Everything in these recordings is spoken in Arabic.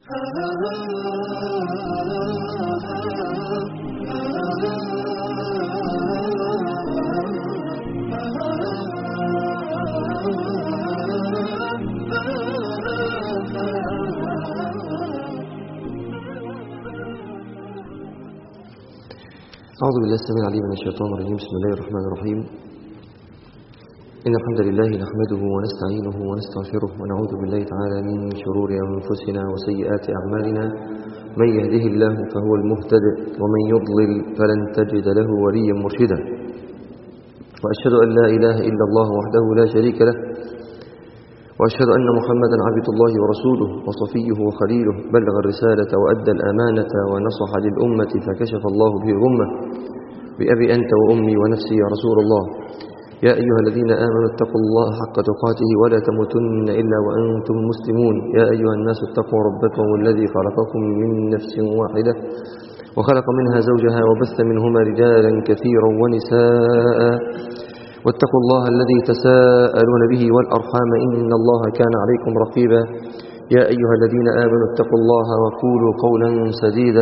أعوذ بالله السميع العليم من الشيطان الرجيم. بسم الله الرحمن الرحيم. إن الحمد لله نحمده ونستعينه ونستغفره ونعوذ بالله تعالى من شرور أنفسنا وسيئات أعمالنا. من يهده الله فهو المهتد ومن يضلل فلن تجد له وليا مرشدا. وأشهد أن لا إله إلا الله وحده لا شريك له، وأشهد أن محمدا عبد الله ورسوله وصفيه وخليله، بلغ الرسالة وأدى الأمانة ونصح للأمة فكشف الله به الغمة. بأبي أنت وأمي ونفسي يا رسول الله. يا أيها الذين آمنوا اتقوا الله حق تقاته ولا تموتن إلا وأنتم مسلمون. يا أيها الناس اتقوا ربكم الذي خلقكم من نفس واحدة وخلق منها زوجها وبث منهما رجالا كثيرا ونساء، واتقوا الله الذي تساءلون به والأرحام إن الله كان عليكم رقيبا. يا أيها الذين آمنوا اتقوا الله وقولوا قولا سديدا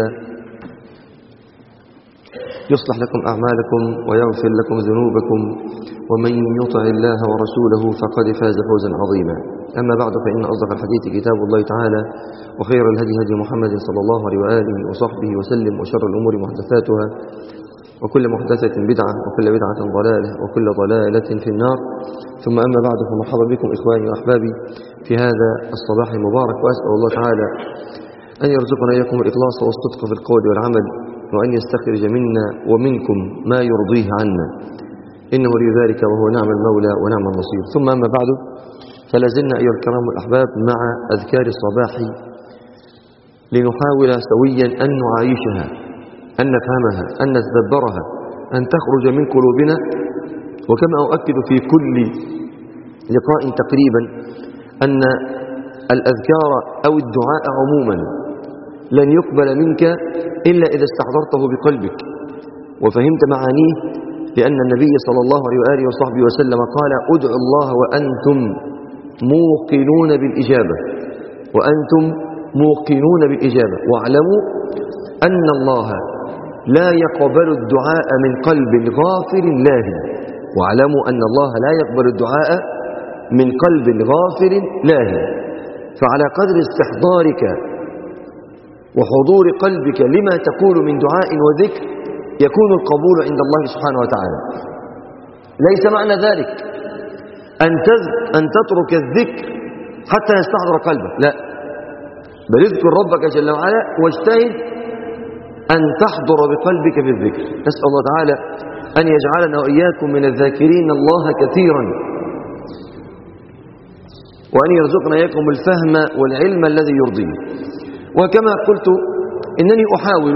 يصلح لكم أعمالكم ويغفر لكم ذنوبكم، ومن يطع الله ورسوله فقد فاز فوزا عظيما. أما بعد، فإن أصدق الحديث كتاب الله تعالى، وخير الهدي هدي محمد صلى الله عليه وآله وصحبه وسلم، وشر الأمور محدثاتها، وكل محدثة بدعة، وكل بدعة ضلالة، وكل ضلالة في النار. ثم أما بعد، فمرحبا بكم إخواني وأحبابي في هذا الصباح المبارك. وأسأل الله تعالى أن يرزقنا إياكم الإخلاص والصدق في القول والعمل، وأن يستخرج منا ومنكم ما يرضيه عنا، إنه ولي ذلك وهو نعم المولى ونعم النصير. ثم أما بعد، فلازلنا أيها الكرام الأحباب مع أذكار الصباح، لنحاول سويا أن نعايشها، أن نفهمها، أن نتدبرها، أن تخرج من قلوبنا. وكما أؤكد في كل لقاء تقريبا أن الأذكار أو الدعاء عموما لن يقبل منك إلا إذا استحضرته بقلبك وفهمت معانيه، لأن النبي صلى الله عليه وآله وصحبه وسلم قال: ادعوا الله وأنتم موقنون بالإجابة، وأنتم موقنون بالإجابة، واعلموا أن الله لا يقبل الدعاء من قلب غافل لاهٍ. واعلموا أن الله لا يقبل الدعاء من قلب غافل لاهٍ. فعلى قدر استحضارك وحضور قلبك لما تقول من دعاء وذكر يكون القبول عند الله سبحانه وتعالى. ليس معنى ذلك أن تترك الذكر حتى يستحضر قلبك، لا، بل اذكر ربك جل وعلا واجتهد أن تحضر بقلبك في الذكر. نسأل الله تعالى أن يجعلنا وإياكم من الذاكرين الله كثيرا، وأن يرزقنا إياكم الفهم والعلم الذي يرضيه. وكما قلت، إنني أحاول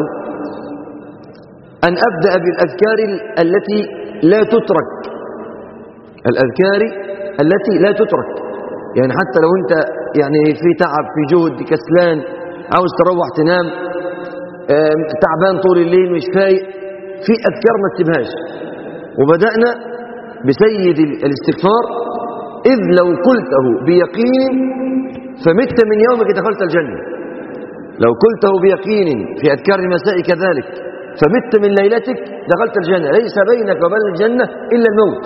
أن أبدأ بالأذكار التي لا تترك، الأذكار التي لا تترك، يعني حتى لو أنت يعني في تعب، في جهد، كسلان، عاوز تروح تنام، تعبان طول الليل، مش فايق، في أذكار ما تسيبهاش. وبدأنا بسيد الاستغفار: إذ لو قلته بيقين فمت من يومك دخلت الجنة. لو قلته بيقين في أذكار المساء كذلك فمت من ليلتك دخلت الجنة، ليس بينك وبين الجنة إلا الموت.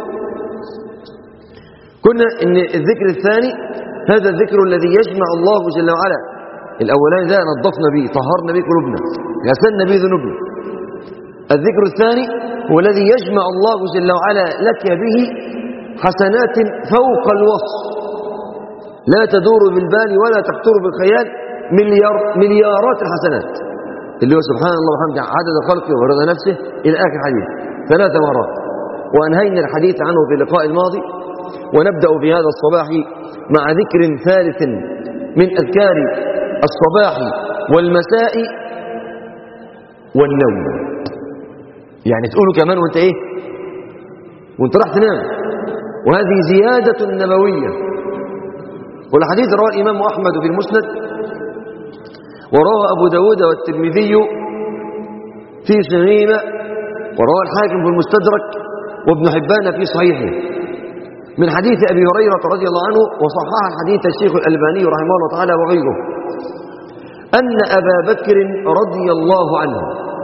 كنا إن الذكر الثاني هذا الذكر الذي يجمع الله جل وعلا. الأولاني ده نظفنا به، طهرنا به قلوبنا، غسلنا به ذنوبنا. الذكر الثاني هو الذي يجمع الله جل وعلا لك به حسنات فوق الوصف، لا تدور بالبال ولا تخطر بالخيال، مليارات الحسنات، اللي هو سبحان الله وبحمده عدد خلقه ورضا نفسه إلى آخر حديث 3 مرات. وأنهينا الحديث عنه في اللقاء الماضي، ونبدأ في هذا الصباح مع ذكر ثالث من أذكار الصباح والمساء والنوم. يعني تقولوا كمان وانت ايه، وانت راح تنام. وهذه زيادة نبوية. والحديث رواه الإمام أحمد في المسند، ورواه أبو داود والترمذي في سننه، ورواه الحاكم في المستدرك، وابن حبان في صحيحه، من حديث أبي هريرة رضي الله عنه، وصحح الحديث الشيخ الألباني رحمه الله تعالى وغيره، أن أبا بكر رضي الله عنه،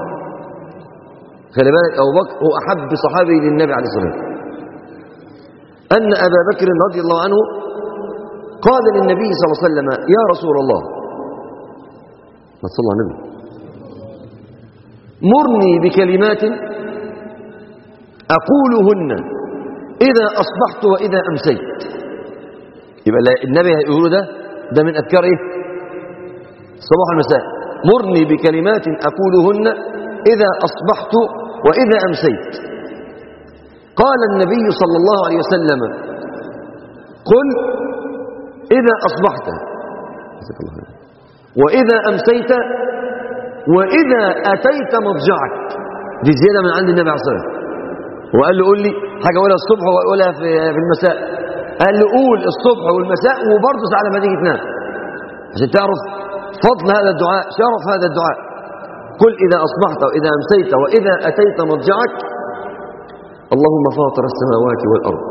خلي بالك أبو بكر هو أحب صحابي للنبي عليه الصلاة والسلام، أن أبا بكر رضي الله عنه قال للنبي صلى الله عليه وسلم: يا رسول الله، ما تصلى على النبي، مرني بكلمات أقولهن إذا أصبحت وإذا أمسيت. يبقى النبي هيقول ده من أذكار إيه؟ الصباح والمساء. مرني بكلمات أقولهن إذا أصبحت وإذا أمسيت. قال النبي صلى الله عليه وسلم: قل إذا أصبحت وإذا أمسيت وإذا أتيت مضجعك. دي زيادة من عند النبي عليه الصلاة والسلام. وقال له: قول لي حاجة أقولها الصبح وأقولها في المساء. قال له: قول الصبح والمساء وبرضه ساعة لما تيجي تنام، عشان تعرف فضل هذا الدعاء، شرف هذا الدعاء. قل إذا أصبحت وإذا أمسيت وإذا أتيت مضجعك: اللهم فاطر السماوات والأرض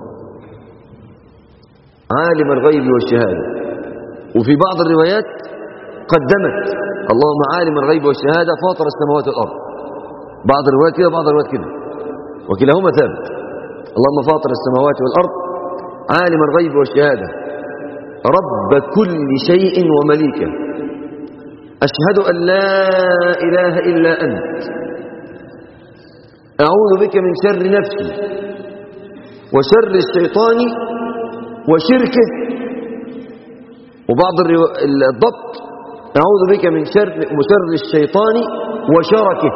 عالم الغيب والشهادة. وفي بعض الروايات قدمت اللهم عالم الغيب والشهادة فاطر السماوات والأرض. بعض الروايات كده بعض الروايات كده، وكلاهما ثابت. اللهم فاطر السماوات والأرض عالم الغيب والشهادة رب كل شيء ومليكه أشهد أن لا إله إلا أنت أعوذ بك من شر نفسي وشر الشيطان وشركه. وبعض الضبط أعوذ بك من شر الشيطان وشركه،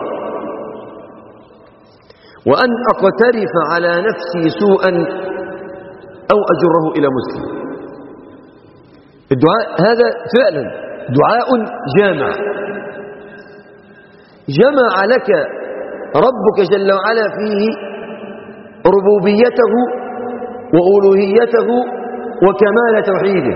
وأن أقترف على نفسي سوءا أو أجره إلى مسلم. الدعاء هذا فعلا دعاء جامع، جمع لك ربك جل وعلا فيه ربوبيته وألوهيته وكمال توحيده.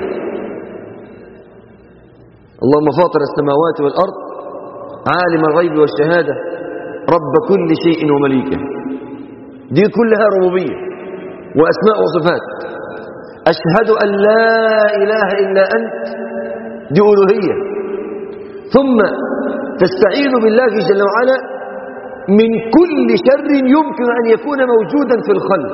اللهم فاطر السماوات والأرض عالم الغيب والشهادة رب كل شيء ومليكه. دي كلها ربوبية وأسماء وصفات. أشهد أن لا إله إلا أنت، دي ألوهية. ثم تستعيذ بالله جل وعلا من كل شر يمكن أن يكون موجودا في الخلق.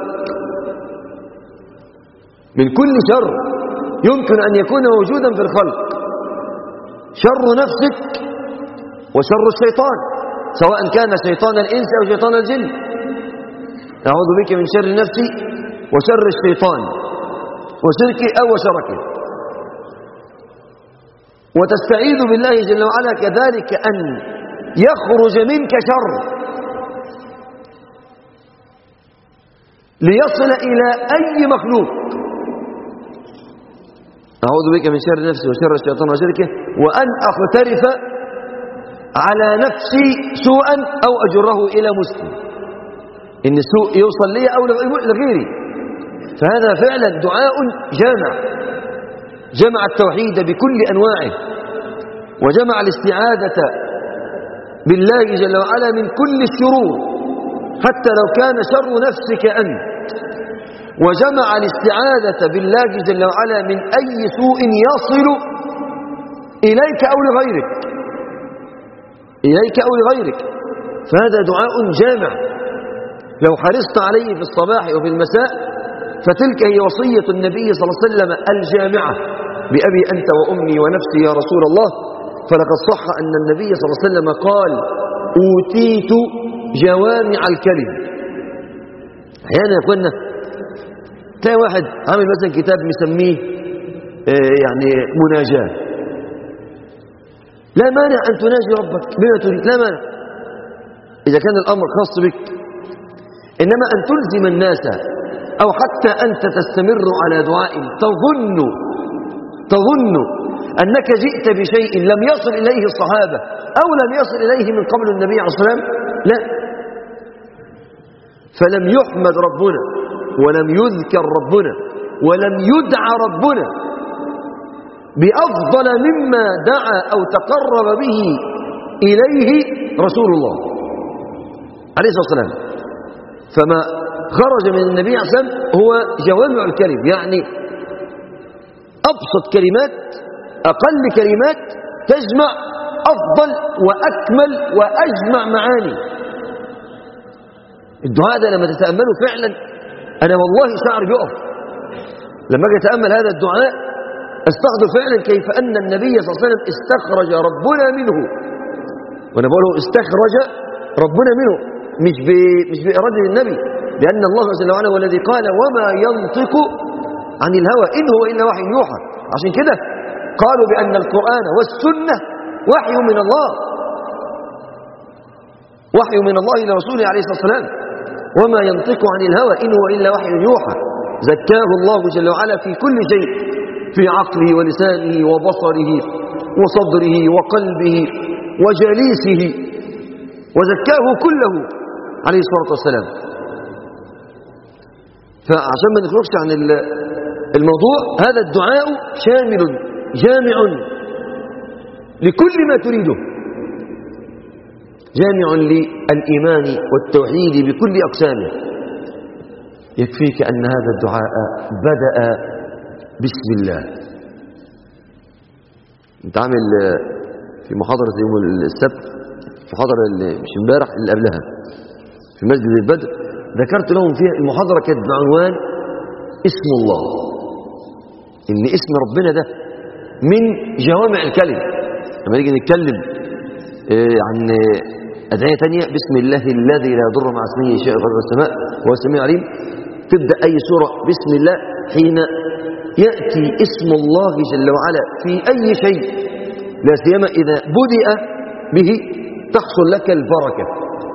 من كل شر يمكن أن يكون موجودا في الخلق، شر نفسك وشر الشيطان، سواء كان شيطان الإنس أو شيطان الجن. أعوذ بك من شر نفسي وشر الشيطان وشركه أو شركه. وتستعيذ بالله جل وعلا كذلك أن يخرج منك شر ليصل إلى أي مخلوق. أعوذ بك من شر نفسي وشر الشيطان وشركه وأن أقترف على نفسي سوءا أو أجره إلى مسلم، إن السوء يوصل لي أو لغيري. فهذا فعلا دعاء جامع، جمع التوحيد بكل أنواعه، وجمع الاستعاذة بالله جل وعلا من كل الشرور حتى لو كان شر نفسك أنت، وجمع الاستعاذة بالله جل وعلا من أي سوء يصل إليك أو لغيرك، إليك أو لغيرك. فهذا دعاء جامع لو حرصت عليه في الصباح وفي المساء، فتلك هي وصية النبي صلى الله عليه وسلم الجامعة: بأبي أنت وأمي ونفسي يا رسول الله. فلقد صح أن النبي صلى الله عليه وسلم قال: أوتيت جوامع الكلم. أحيانا يا أخوانا تلاقي واحد عامل مثلا كتاب مسميه يعني مناجاة. لا مانع أن تناجي ربك بما تريد، لا مانع إذا كان الأمر خاص بك، إنما أن تلزم الناس أو حتى أنت تستمر على دعاء تظن أنك جئت بشيء لم يصل إليه الصحابة أو لم يصل إليه من قبل النبي عليه الصلاة والسلام، لا. فلم يحمد ربنا ولم يذكر ربنا ولم يدعى ربنا بأفضل مما دعا أو تقرب به إليه رسول الله عليه الصلاة والسلام. فما خرج من النبي عليه الصلاة والسلام هو جوامع الكلم، يعني أبسط كلمات، أقل كلمات تجمع أفضل وأكمل وأجمع معاني. الدعاء ده لما تتأمله فعلا أنا والله شعري بيقف لما أجي أتأمل هذا الدعاء، أستحضر فعلا كيف أن النبي صلى الله عليه وسلم استخرج ربنا منه. وأنا بقوله استخرج ربنا منه مش بإرادة النبي، لأن الله جل وعلا هو الذي قال وما ينطق عن الهوى إن هو إلا وحي يوحى. عشان كده قالوا بأن القرآن والسنة وحي من الله، وحي من الله لرسوله عليه الصلاة والسلام. وما ينطق عن الهوى إن هو إلا وحي يوحى. زكاه الله جل وعلا في كل شيء، في عقله ولسانه وبصره وصدره وقلبه وجليسه، وزكاه كله عليه الصلاة والسلام. فعشان ما نخرجش عن الموضوع، هذا الدعاء شامل جامع لكل ما تريده، جامع للإيمان والتوحيد بكل أقسامه. يكفيك أن هذا الدعاء بدأ بسم الله. انت عامل في محاضرة يوم السبت، محاضرة مش امبارح اللي قبلها في مسجد البدر، ذكرت لهم فيها المحاضرة كانت بعنوان اسم الله، ان اسم ربنا ده من جوامع الكلم. لما نيجي نتكلم عن أدعية تانية، بسم الله الذي لا يضر مع اسمه شيء في السماء وهو السميع العليم، تبدأ أي سورة بسم الله حين يأتي اسم الله جل وعلا في أي شيء، لا سيما إذا بدأ به تحصل لك البركة.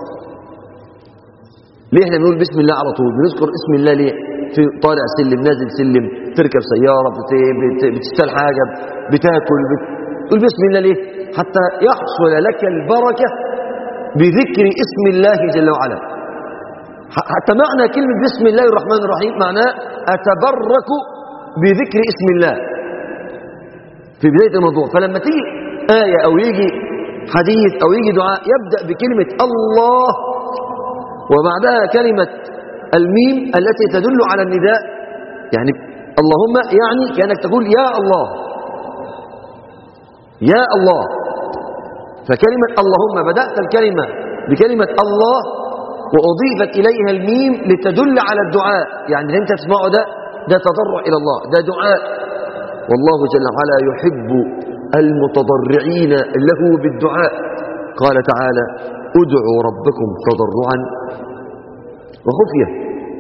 ليه احنا بنقول بسم الله على طول؟ بنذكر اسم الله ليه؟ في طالع سلم، نازل سلم، تركب سيارة، بتشتري حاجة، بتاكل، تقول بسم الله ليه؟ حتى يحصل لك البركة بذكر اسم الله جل وعلا. حتى معنى كلمة بسم الله الرحمن الرحيم معناه أتبرك بذكر اسم الله في بداية الموضوع. فلما تيجي آية أو يجي حديث أو يجي دعاء يبدأ بكلمة الله وبعدها كلمة الميم التي تدل على النداء، يعني اللهم، يعني كأنك تقول يا الله يا الله. فكلمة اللهم بدأت الكلمة بكلمة الله وأضيفت إليها الميم لتدل على الدعاء، يعني اللي انت تسمعه ده تضرع إلى الله، ده دعاء. والله جل وعلا يحب المتضرعين له بالدعاء. قال تعالى ادعوا ربكم تضرعا وخفية.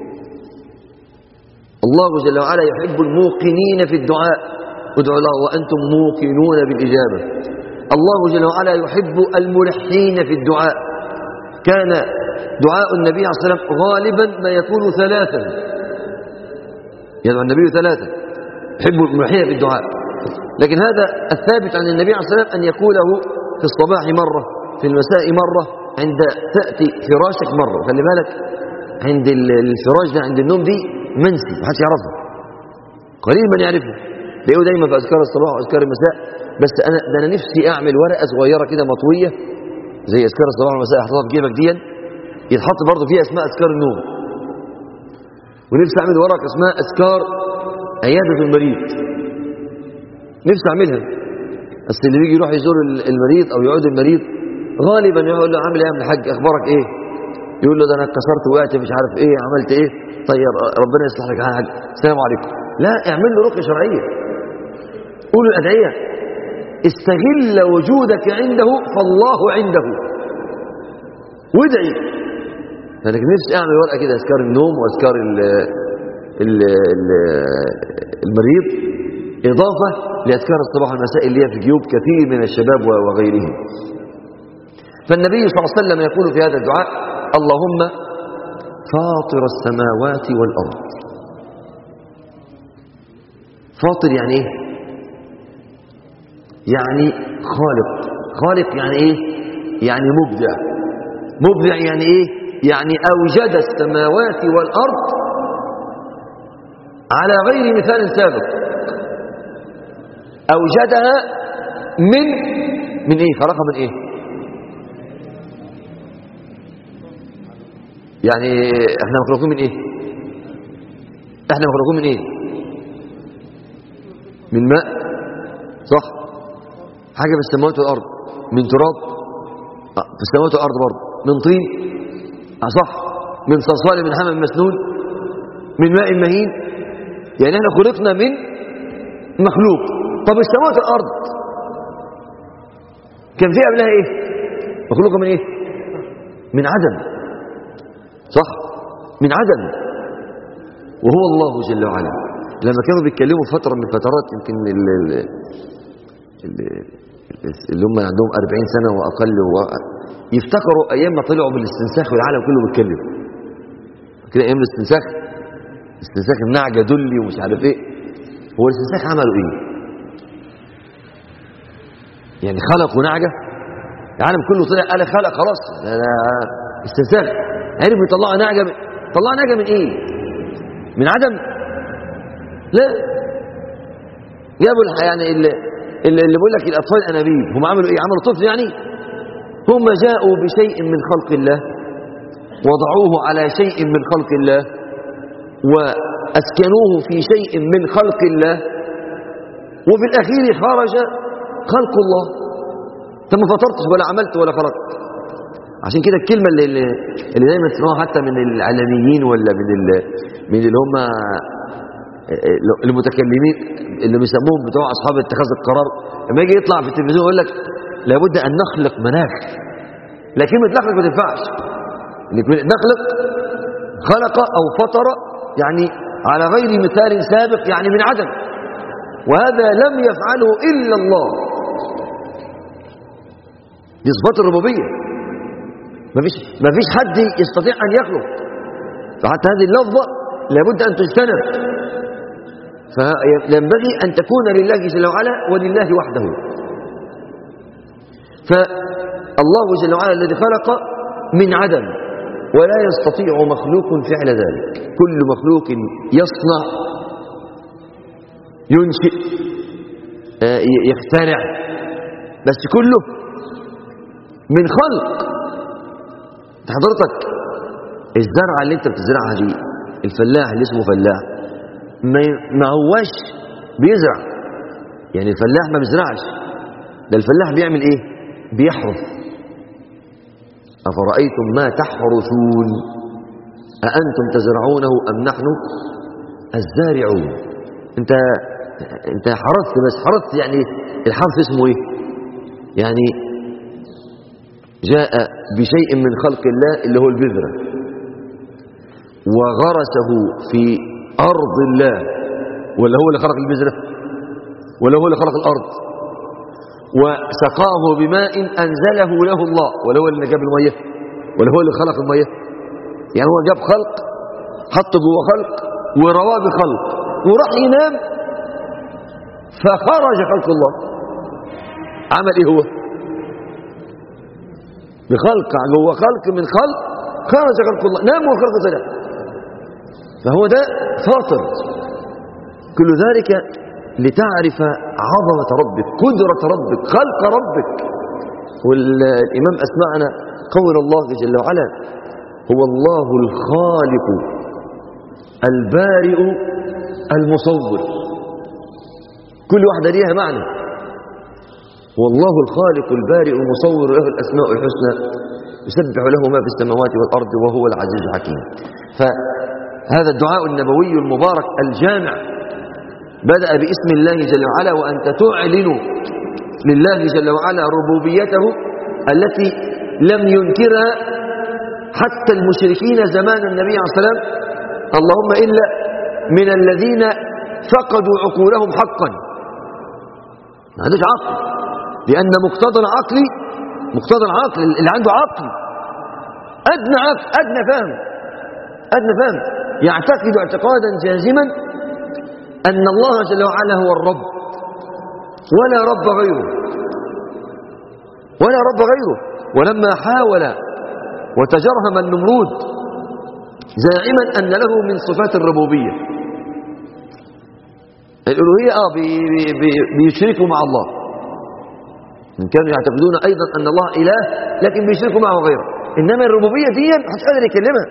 الله جل وعلا يحب الموقنين في الدعاء، ادعوا الله وأنتم موقنون بالإجابة. الله جل وعلا يحب الملحين في الدعاء. كان دعاء النبي عليه الصلاة والسلام غالبا ما يكون ثلاثا، يدعو النبي ثلاثا، يحب الملحين في الدعاء. لكن هذا الثابت عن النبي عليه الصلاة والسلام أن يقوله في الصباح مرة، في المساء مرة، عند تأتي فراشك مرة. خلي بالك عند الفراش ده، عند النوم دي منسي، محدش يعرفه، قليل من يعرفه، تلاقيه دايما في أذكار الصباح وأذكار المساء. بس أنا نفسي أعمل ورقة صغيرة كده مطوية زي أذكار الصباح والمساء، أحطها في جيبك دي، يتحط برضه فيها اسماء أذكار النوم. ونفسي أعمل ورقة اسمها أذكار عيادة المريض، نفسي أعملها. بس اللي بيجي يروح يزور المريض أو يعود المريض غالبا يقول له عامل ايه يا ابن الحاج، اخبارك ايه؟ يقول له ده انا اتكسرت وقعت مش عارف ايه، عملت ايه؟ طيب ربنا يصلح لك يا حاج، السلام عليكم. لا، اعمل له رقية شرعية، قول الأدعية، استغل وجودك عنده فالله عنده، وادعي. لكن نفسي اعمل ورقة كده اذكار النوم واذكار المريض، اضافة لاذكار الصباح والمساء اللي هي في جيوب كثير من الشباب وغيرهم. فالنبي صلى الله عليه وسلم يقول في هذا الدعاء اللهم فاطر السماوات والأرض. فاطر يعني ايه؟ يعني خالق. خالق يعني ايه؟ يعني مبدع. مبدع يعني ايه؟ يعني أوجد السماوات والأرض على غير مثال سابق. أوجدها من ايه؟ خلقها من ايه؟ يعني احنا مخلوقين من ايه؟ احنا مخلوقين من ايه؟ من ماء، صح؟ حاجة في السماوات والأرض، من تراب في السماوات والأرض برضه، من طين صح، من صلصال من حمأ مسنون، من ماء مهين. يعني احنا خلقنا من مخلوق. طب السماوات والأرض كان فيها قبلها ايه؟ مخلوقة من ايه؟ من عدم، صح، من عدم. وهو الله جل وعلا. لما كانوا بيتكلموا فترة من الفترات، يمكن اللي هم عندهم 40 سنة وأقل، يفتكروا أيام ما طلعوا بالاستنساخ والعالم كله بيتكلم كده، أيام الاستنساخ، استنساخ النعجة دلي ومش عارف ايه. هو الاستنساخ عملوا ايه؟ يعني خلقوا نعجة، العالم كله طلع قال خلق خلاص استنساخ، عرفوا يطلعوا نعجة طلعوا نعجة من ايه؟ من عدم؟ لا، جابوا يعني اللي بيقول لك الاطفال انابيب، هم عملوا ايه؟ عملوا طفل يعني؟ هم جاءوا بشيء من خلق الله وضعوه على شيء من خلق الله واسكنوه في شيء من خلق الله، وفي الاخير خرج خلق الله. انت ما فطرتش ولا عملت ولا خلقت. عشان كده الكلمه اللي دايما تسمعوها حتى من العلميين ولا من اللي هم المتكلمين اللي بيسموهم بتوع اصحاب اتخاذ القرار، لما يجي يطلع في التلفزيون يقول لك لابد ان نخلق مناخ. لا، كلمه نخلق ما تنفعش. نخلق، خلق او فطر يعني على غير مثال سابق، يعني من عدم، وهذا لم يفعله الا الله. دي صفات الربوبيه، ما فيش حد يستطيع ان يخلق. فحتى هذه اللفظه لابد ان تجتنب، فينبغي أن تكون لله جل وعلا ولله وحده. فالله جل وعلا الذي خلق من عدم، ولا يستطيع مخلوق فعل ذلك. كل مخلوق يصنع، ينشئ، يخترع، بس كله من خلق. حضرتك الزرعة اللي انت بتزرعها دي، الفلاح اللي اسمه فلاح ما هواش بيزرع، يعني الفلاح ما بيزرعش، ده الفلاح بيعمل ايه؟ بيحرث. أفرأيتم ما تحرثون أأنتم تزرعونه أم نحن الزارعون. انت حرثت، بس حرثت يعني الحرث اسمه ايه؟ يعني جاء بشيء من خلق الله اللي هو البذرة وغرسه في أرض الله، ولا هو اللي خلق البذرة؟ ولا هو اللي خلق الأرض؟ وسقاه بماء أنزله له الله، ولا هو اللي جاب المية؟ ولا هو اللي خلق المية؟ يعني هو جاب خلق، حطه جوه خلق ورواه بخلق، وراح ينام فخرج خلق الله. عمل ايه هو؟ بخلق جوه خلق، من خلق خرج خلق الله، نام والخلق طلع. فهو ده فاطر. كل ذلك لتعرف عظمة ربك، قدرة ربك، خلق ربك. والإمام أسمعنا قول الله جل وعلا: هو الله الخالق البارئ المصور. كل واحدة ليها معنى. والله الخالق البارئ المصور له الأسماء الحسنى يسبح له ما في السماوات والأرض وهو العزيز الحكيم. فهذا الدعاء النبوي المبارك الجامع بدأ باسم الله جل وعلا، وأنت تعلن لله جل وعلا ربوبيته التي لم ينكرها حتى المشركين زمان النبي عليه الصلاة والسلام، اللهم إلا من الذين فقدوا عقولهم حقا، ما عندوش عقل، لأن مقتضى العقل اللي عنده عقل أدنى عقل، أدنى فهم يعتقد اعتقادا جازما أن الله جل وعلا هو الرب ولا رب غيره. ولما حاول وتجرهم النمرود زاعما أن له من صفات الربوبية الألوهية، بيشركوا مع الله، إن كانوا يعتقدون أيضا أن الله إله لكن بيشركوا معه غيره. إنما الربوبية دي محدش قادر يكلمها.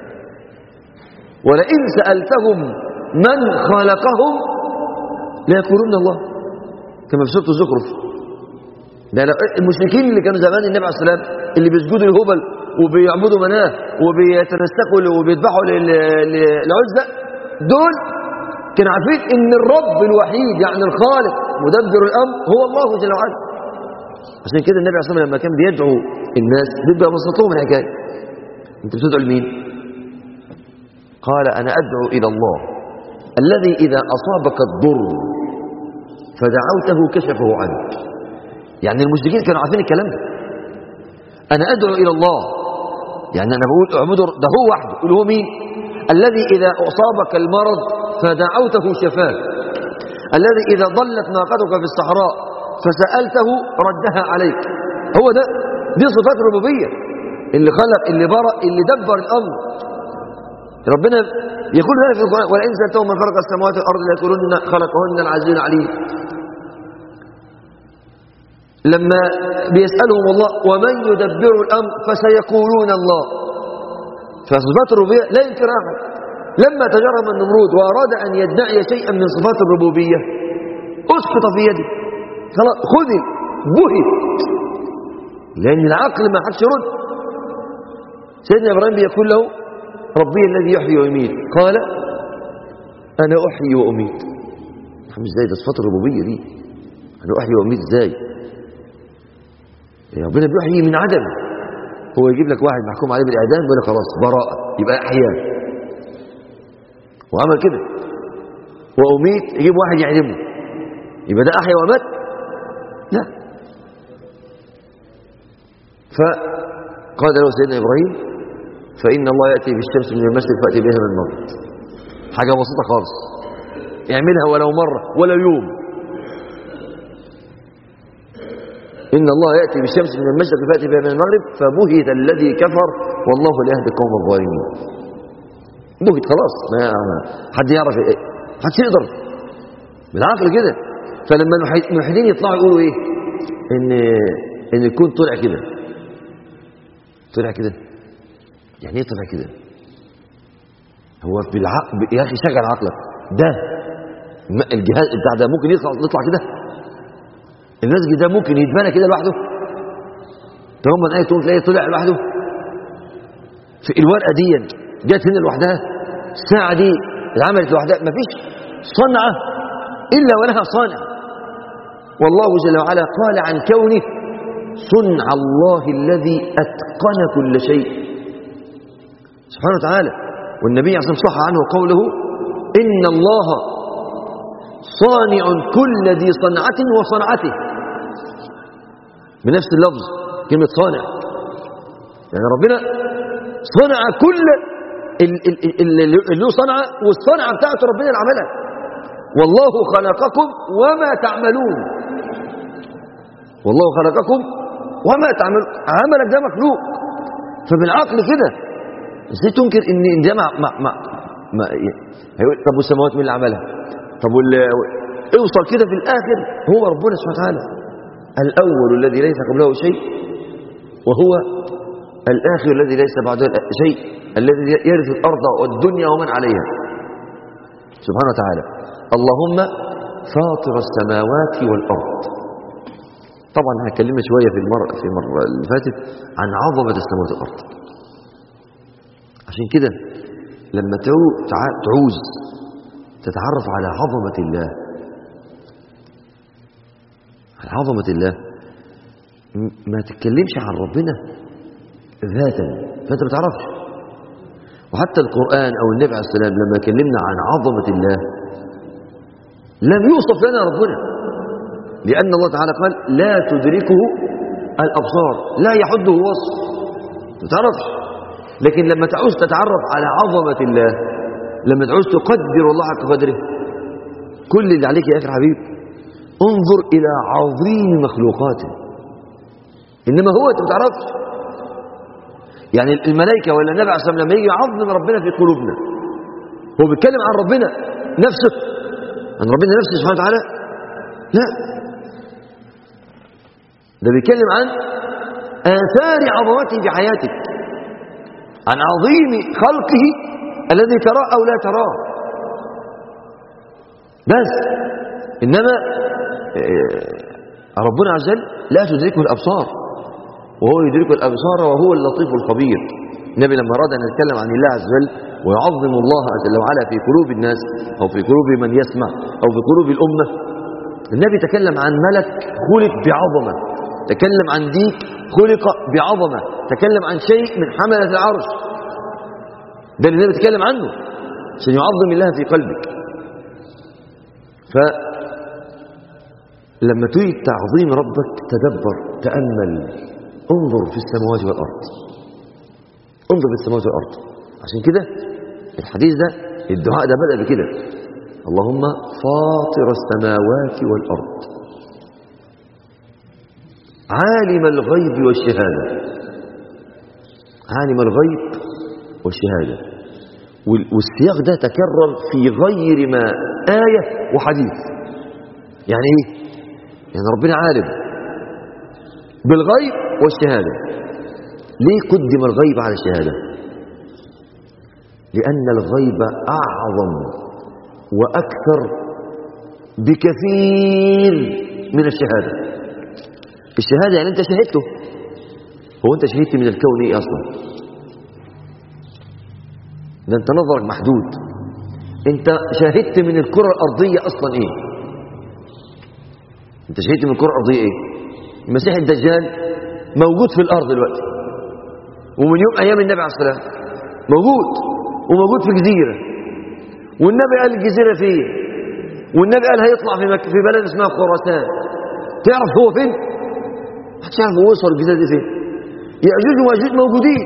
ولئن سألتهم من خلقهم لا يقولون الله، كما في سورة الزخرف: ده المشركين اللي كانوا زمان النبي عليه السلام اللي بيسجدوا لهبل وبيعبدوا مناه وبيتنسكوا وبيذبحوا للعزة، دول كانوا عارفين ان الرب الوحيد يعني الخالق مدبر الامر هو الله جل وعلا. عشان كده النبي عليه الصلاه والسلام لما كان بيدعو الناس بيبقى بسط لهم الحكايه. انت بتدعو لمين؟ قال انا ادعو الى الله الذي اذا اصابك الضر فدعوته كشفه عنك. يعني المشركين كانوا عارفين الكلام ده. انا ادعو الى الله، يعني انا بقول اعبدوا ده هو وحده. قول هو مين؟ الذي اذا اصابك المرض فدعوته شفاك، الذي اذا ضلت ناقتك في الصحراء فسالته ردها عليك. هو ده، دي صفات الربوبيه، اللي خلق، اللي برأ، اللي دبر الامر. ربنا يقول هذا في القران: ولئن سالتهم من خلق السماوات والارض ليقولن خلقهن العزيز العليم. لما بيسألهم الله ومن يدبر الأمر فسيقولون الله. فصفات الربوبية لا ينكر أحد. لما تجرم النمرود وأراد أن يدعي شيئا من صفات الربوبية أسقط في يده، خلاص خذل بهت، لأن العقل ما حدش يرد. سيدنا إبراهيم بيقول له: ربي الذي يحيي ويميت. قال: أنا أحيي وأميت. ازاي ده صفات الربوبية دي؟ أنا أحيي وأميت ازاي؟ ربنا بيحيي من عدم. هو يجيب لك واحد محكوم عليه بالإعدام ويقول لك خلاص براءة، يبقى أحياء، وعمل كده. وأميت يجيب واحد يعلمه، يبقى ده أحيا وأمات؟ لا. فقال له سيدنا إبراهيم: فإن الله يأتي بالشمس من المشرق فأتي بها من المغرب. حاجة بسيطة خالص، اعملها ولو مرة ولا يوم. إن الله يأتي بالشمس من المشرق فأتي بها من المغرب فبهت الذي كفر والله لا يهدي القوم الظالمين. بهت خلاص، ما حد يعرف ايه، حدش يقدر بالعقل كده. فلما الملحدين يطلعوا يقولوا ايه؟ ان الكون طلع كده. طلع كده يعني ايه طلع كده؟ هو بالعقل يا اخي، شغل عقلك. ده الجهاز بتاع ده ممكن يطلع كده؟ المسجد ده ممكن يتبنى كده لوحده؟ تقوم من اي تقوم تلاقيه طلع لوحده؟ في الورقه دي جت هنا لوحدها؟ الساعه دي اتعملت لوحدها؟ مفيش صنعه الا ولها صانع. والله جل وعلا قال عن كونه: صنع الله الذي اتقن كل شيء سبحانه وتعالى. والنبي عليه الصلاه والسلام صح عنه قوله: ان الله صانع كل ذي صنعة وصنعته، بنفس اللفظ كلمة صانع. يعني ربنا صنع كل اللي له صنعة، والصنعة بتاعته ربنا اللي عملها. والله خلقكم وما تعملون. والله خلقكم وما تعملون، عملك ده مخلوق. فبالعقل كده ازاي تنكر ان ده هيقول طب والسماوات مين اللي عملها؟ طب اوصل كده في الآخر هو ربنا سبحانه وتعالى الأول الذي ليس قبله شيء، وهو الآخر الذي ليس بعده شيء، الذي يرث الأرض والدنيا ومن عليها سبحانه وتعالى. اللهم فاطر السماوات والأرض. طبعا هكلمنا شوية في المرة اللي فاتت عن عظمة السماوات والأرض. عشان كده لما تعوز تتعرف على عظمة الله، على عظمة الله، ما تتكلمش عن ربنا ذاتا، فأنت ما تعرفش. وحتى القرآن أو النبي عليه السلام لما كلمنا عن عظمة الله لم يوصف لنا ربنا، لأن الله تعالى قال: لا تدركه الأبصار، لا يحده وصف، ما تعرفش. لكن لما تعوز تتعرف على عظمة الله، لما تعوز تقدر الله حق قدره، كل اللي عليك يا أخي الحبيب انظر إلى عظيم مخلوقاته. إنما هو أنت ما تعرفش. يعني الملائكة ولا النبي عليه الصلاة والسلام لما يجي يعظم ربنا في قلوبنا، هو بيتكلم عن ربنا نفسه، عن ربنا نفسه سبحانه وتعالى؟ لا، ده بيتكلم عن آثار عظمته في حياتك، عن عظيم خلقه الذي تراه أو لا تراه. بس إنما ربنا عز وجل لا تدركه الأبصار وهو يدرك الأبصار وهو اللطيف الخبير. النبي لما أراد أن يتكلم عن الله عز وجل ويعظم الله جل وعلا في قلوب الناس أو في قلوب من يسمع أو في قلوب الأمة، النبي تكلم عن ملك خلق بعظمة، تكلم عن ديك خلق بعظمة، تكلم عن شيء من حملة العرش. ده اللي النبي تكلم عنه عشان يعظم الله في قلبك. فلما تريد تعظيم ربك تدبر، تأمل، انظر في السماوات والأرض، انظر في السماوات والأرض. عشان كده الحديث ده الدعاء ده بدأ بكده: اللهم فاطر السماوات والأرض عالم الغيب والشهادة، عالم الغيب والشهادة. والسياق ده تكرر في غير ما آية وحديث. يعني ايه؟ يعني ربنا عالم بالغيب والشهادة. ليه قدم الغيب على الشهادة؟ لأن الغيب أعظم وأكثر بكثير من الشهادة. الشهادة يعني أنت شهدته. هو أنت شهدت من الكون إيه أصلا؟ ده أنت نظرك محدود. أنت شهدت من الكرة الأرضية أصلا إيه؟ أنت شهدت من الكرة الأرضية إيه؟ المسيح الدجال موجود في الأرض دلوقتي، ومن يوم أيام النبي عليه الصلاة والسلام موجود، وموجود في جزيرة، والنبي قال الجزيرة فين، والنبي قال هيطلع في بلد اسمها خراسان. تعرف هو فين؟ محدش يعرف هو وصل الجزيرة دي فين. يأجوج ومأجوج موجودين،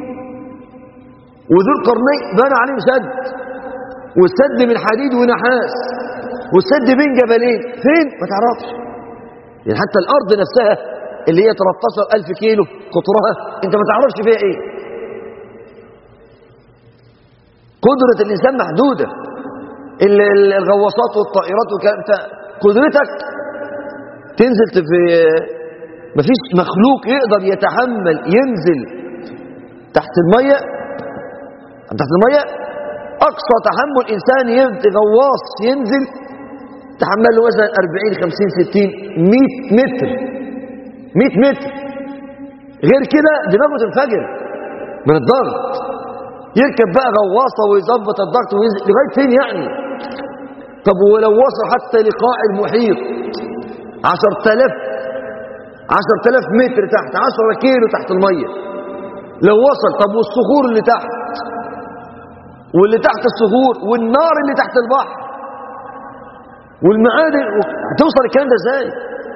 وذو القرنين بنى عليهم سد، والسد من حديد ونحاس، والسد بين جبلين. فين؟ ما تعرفش. يعني حتى الأرض نفسها اللي هي 13,000 كيلو قطرها انت ما تعرفش فيها ايه. قدرة الإنسان محدودة. الغواصات والطائرات انت قدرتك تنزل في مفيش مخلوق يقدر يتحمل ينزل تحت المية. أقصى تحمل إنسان غواص ينزل تحمل له مثلا 40 50 60 100 متر 100 متر. غير كده دماغه تنفجر من الضغط. يركب بقى غواصة ويظبط الضغط وينزل لغاية فين يعني؟ طب ولو وصل حتى لقاع المحيط 10,000 متر تحت، 10 كيلو تحت المية لو وصل. طب والصخور اللي تحت، واللي تحت الصخور، والنار اللي تحت البحر، والمعادن، هتوصل الكلام ده ازاي؟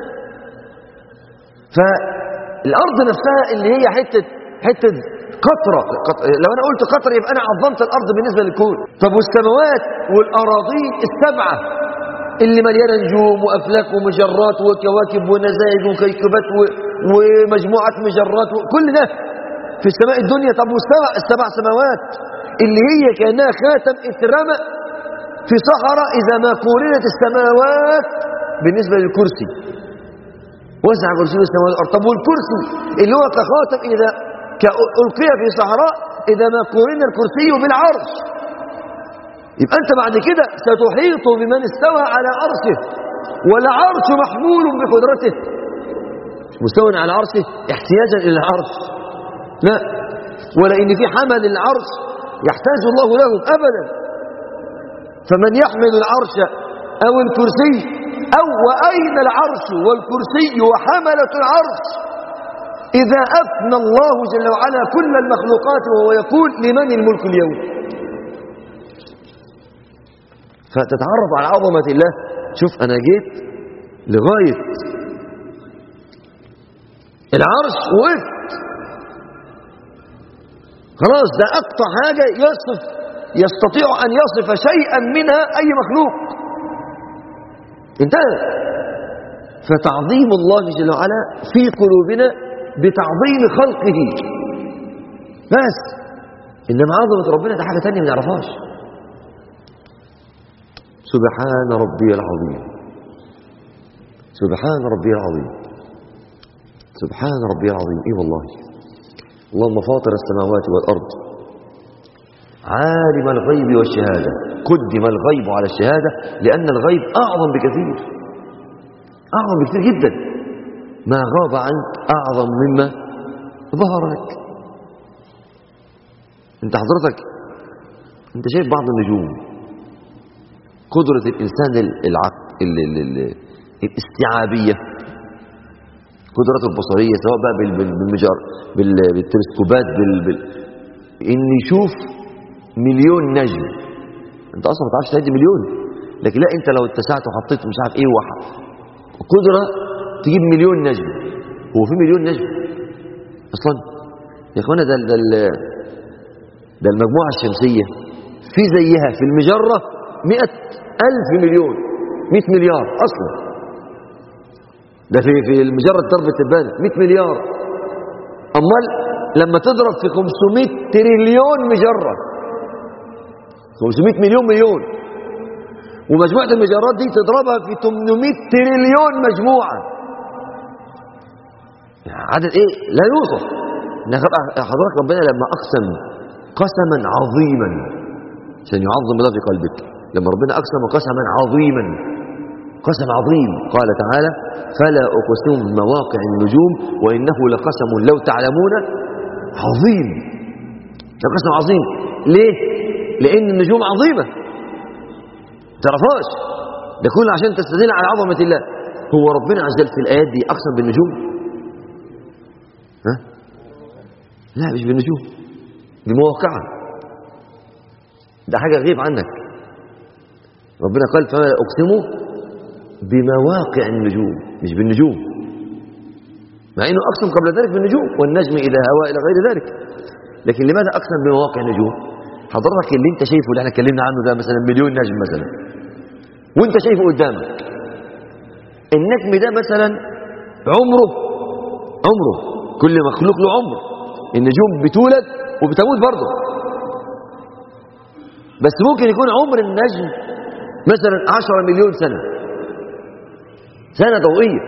فالأرض نفسها اللي هي حتة قطرة. لو أنا قلت قطرة يبقى أنا عظمت الأرض بالنسبة للكون. طب والسماوات والأراضين السبعة اللي مليانة نجوم وأفلاك ومجرات وكواكب ونزايد وكيكبات ومجموعات مجرات كل ده في السماء الدنيا. طب السبع سماوات اللي هي كأنها خاتم اترمى في صحراء إذا ما قورنت السماوات بالنسبة للكرسي، وسع كرسي السماوات والأرض. طب والكرسي اللي هو كخاتم إذا ألقي في صحراء إذا ما قورن الكرسي بالعرش. يبقى أنت بعد كده ستحيط بمن استوى على عرشه، والعرش محمول بقدرته. مستوى على عرشه احتياجا إلى العرش، لا، ولا إن في حمل العرش يحتاج الله لهم أبدا. فمن يحمل العرش أو الكرسي أو وأين العرش والكرسي وحملة العرش إذا أفنى الله جل وعلا كل المخلوقات وهو يقول لمن الملك اليوم. فتتعرف على عظمة الله. شوف أنا جيت لغاية العرش وقفت خلاص. ده أقطع حاجة يستطيع أن يصف شيئا منها أي مخلوق. انتهى. فتعظيم الله جل وعلا في قلوبنا بتعظيم خلقه بس. إنما عظمة ربنا ده حاجة تانية ما نعرفهاش. سبحان ربي العظيم، سبحان ربي العظيم، سبحان ربي العظيم. إيه والله. اللهم فاطر السماوات والأرض عالم الغيب والشهادة. قدم الغيب على الشهادة لأن الغيب أعظم بكثير، أعظم بكثير جدا ما غاب عنك أعظم مما ظهر لك. انت حضرتك انت شايف بعض النجوم، قدرة الإنسان الاستيعابية، قدرته البصرية، سواء بقى بالتلسكوبات إن يشوف مليون نجم. انت أصلا ما تعرفش تعد مليون، لكن لا، انت لو اتسعت وحطيت مش عارف ايه قدرة تجيب مليون نجم. هو في مليون نجم أصلا يا اخوانا؟ ده المجموعة الشمسية في زيها في المجرة 100,000 مليون، 100 مليار أصلا. ده في المجرة درب التبانة 100 مليار. أمال لما تضرب في 500 تريليون مجرة، 500 مليون، ومجموعة المجرات دي تضربها في 800 تريليون مجموعة، عدد ايه لا يوصف. حضرتك ربنا لما أقسم قسما عظيما عشان يعظم الله في قلبك، لما ربنا أقسم قسما عظيما، قسم عظيم، قال تعالى: فلا أقسم بمواقع النجوم وإنه لقسم لو تعلمون عظيم. ده قسم عظيم. ليه؟ لأن النجوم عظيمة تعرفهاش، ده كله عشان تستدل على عظمة الله. هو ربنا عز وجل في الآيات دي أقسم بالنجوم؟ ها؟ لا، مش بالنجوم، بمواقعها. ده حاجة غيب عنك. ربنا قال: فلا أقسم بمواقع النجوم، مش بالنجوم، مع أنه أقسم قبل ذلك بالنجوم والنجم إذا هوى إلى غير ذلك. لكن لماذا أقسم بمواقع النجوم؟ حضرتك اللي انت شايفه اللي احنا اتكلمنا عنه ده مثلا مليون نجم مثلا، وانت شايفه قدامك، النجم ده مثلا عمره كل مخلوق له عمر. النجوم بتولد وبتموت برضه، بس ممكن يكون عمر النجم مثلا 10 مليون سنة ضوئية.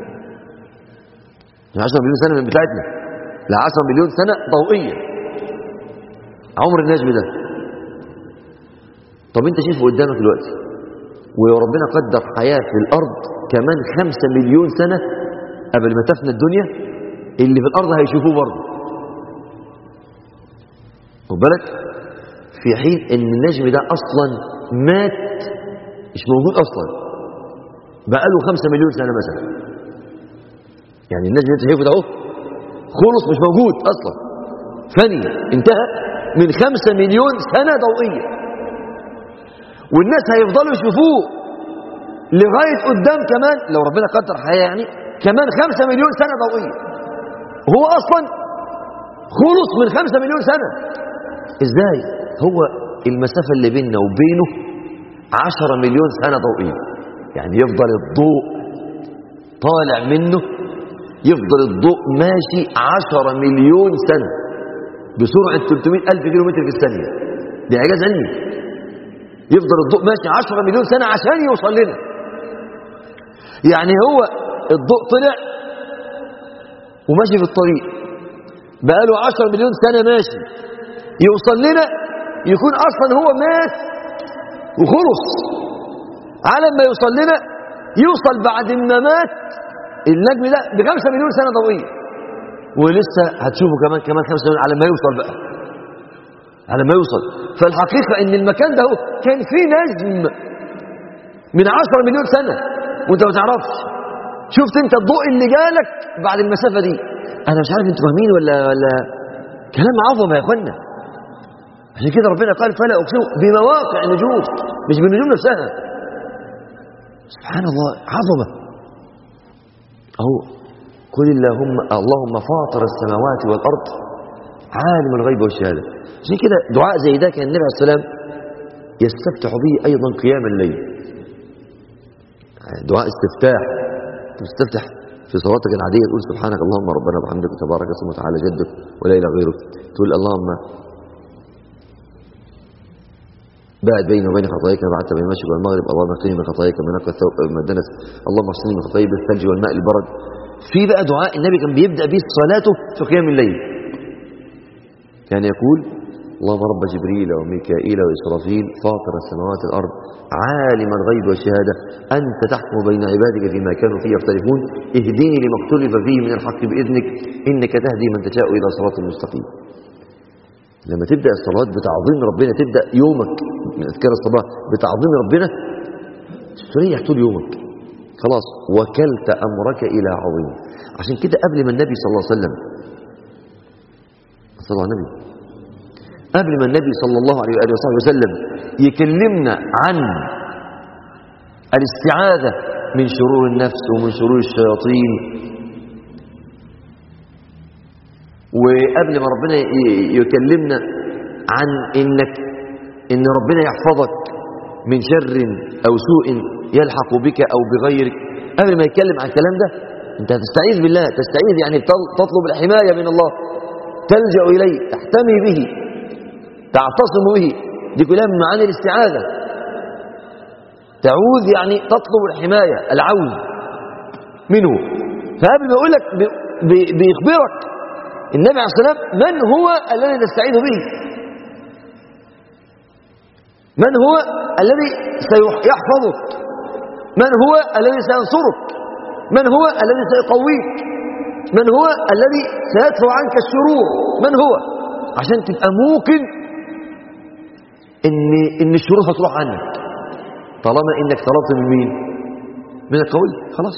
10 مليون سنة من بتاعتنا، لا، 10 مليون سنة ضوئية عمر النجم ده. طب انت شايفه قدامك دلوقتي، وربنا قدر حياة في الأرض كمان 5 مليون سنة قبل ما تفنى الدنيا، اللي في الأرض هيشوفوه برضه. خد بالك، في حين ان النجم ده اصلا مات، مش موجود اصلا، بقاله 5 مليون سنة مثلا. يعني النجم اللي انت شايفه ده اهو خلص، مش موجود اصلا، فني، انتهى من 5 مليون سنة ضوئية، والناس هيفضلوا يشوفوه لغاية قدام كمان، لو ربنا قدر حياة يعني كمان 5 مليون سنة ضوئية. هو اصلا خلص من 5 مليون سنة. ازاي؟ هو المسافة اللي بيننا وبينه 10 مليون سنة ضوئية، يعني يفضل الضوء طالع منه، يفضل الضوء ماشي 10 مليون سنة بسرعة 300,000 كيلومتر في الثانية. دي إعجاز علمي. يفضل الضوء ماشي 10 مليون سنة عشان يوصل لنا. يعني هو الضوء طلع وماشي في الطريق، بقاله 10 مليون سنة ماشي، يوصل لنا يكون أصلا هو مات وخلص. على ما يوصل لنا يوصل بعد ما مات النجم ده ب5 مليون سنة ضوئية، ولسه هتشوفه كمان 5 مليون على ما يوصل بقى، على ما يوصل. فالحقيقة ان المكان ده كان فيه نجم من 10 مليون سنة وانت ما تعرفش. شفت انت الضوء اللي جالك بعد المسافة دي. انا مش عارف انتوا فاهمين ولا كلام عظمة يا اخوانا. عشان كده ربنا قال: فلا أقسم بمواقع النجوم، مش بالنجوم نفسها. سبحان الله، عظمة. أهو قل اللهم فاطر السماوات والأرض عالم الغيب والشهادة. عشان كده دعاء زي ده كان النبي عليه السلام يستفتح به أيضا قيام الليل. دعاء استفتاح، تستفتح في صلاتك العادية تقول: سبحانك اللهم ربنا وبحمدك تبارك اسمك وتعالى جدك ولا إله غيرك. تقول: اللهم باعد بيني وبين خطاياك كما بعدت بين المشرق والمغرب، اللهم اغفرني من خطاياك كما نقى الثوب من الدنس، اللهم اغسلني من خطاياي بالثلج والماء البرد. في بقى دعاء النبي كان بيبدأ به صلاته في قيام الليل، كان يقول: اللهم رب جبريل وميكائيل وإسرافيل فاطر السماوات والأرض عالم الغيب والشهادة أنت تحكم بين عبادك فيما كانوا فيه يختلفون اهدني لما اختلف فيه من الحق بإذنك إنك تهدي من تشاء إلى صراط مستقيم. لما تبدأ الصلاة بتعظيم ربنا، تبدأ يومك من أذكار الصباح بتعظيم ربنا، تريح طول يومك، خلاص وكلت أمرك إلى عظيم. عشان كده قبل ما النبي صلى الله عليه وسلم صلى الله عليه وسلم قبل ما النبي صلى الله عليه وآله وصحبه وسلم يكلمنا عن الاستعاذة من شرور النفس ومن شرور الشياطين، وقبل ما ربنا يكلمنا عن إن ربنا يحفظك من شر أو سوء يلحق بك أو بغيرك، قبل ما يتكلم عن الكلام ده أنت هتستعيذ بالله. تستعيذ يعني تطلب الحماية من الله، تلجأ إليه، تحتمي به، تعتصم به، دي كلها من معاني الاستعاذة. تعوذ يعني تطلب الحماية، العوذ منه. فقبل ما يقول لك بيخبرك النبي عليه الصلاة والسلام من هو الذي نستعيذ به، من هو الذي سيحفظك، من هو الذي سينصرك، من هو الذي سيقويك، من هو الذي سيدفع عنك الشرور، من هو، عشان تبقى موقن ان الشرور هتروح عنك طالما انك طلبت من مين؟ من القوي. خلاص.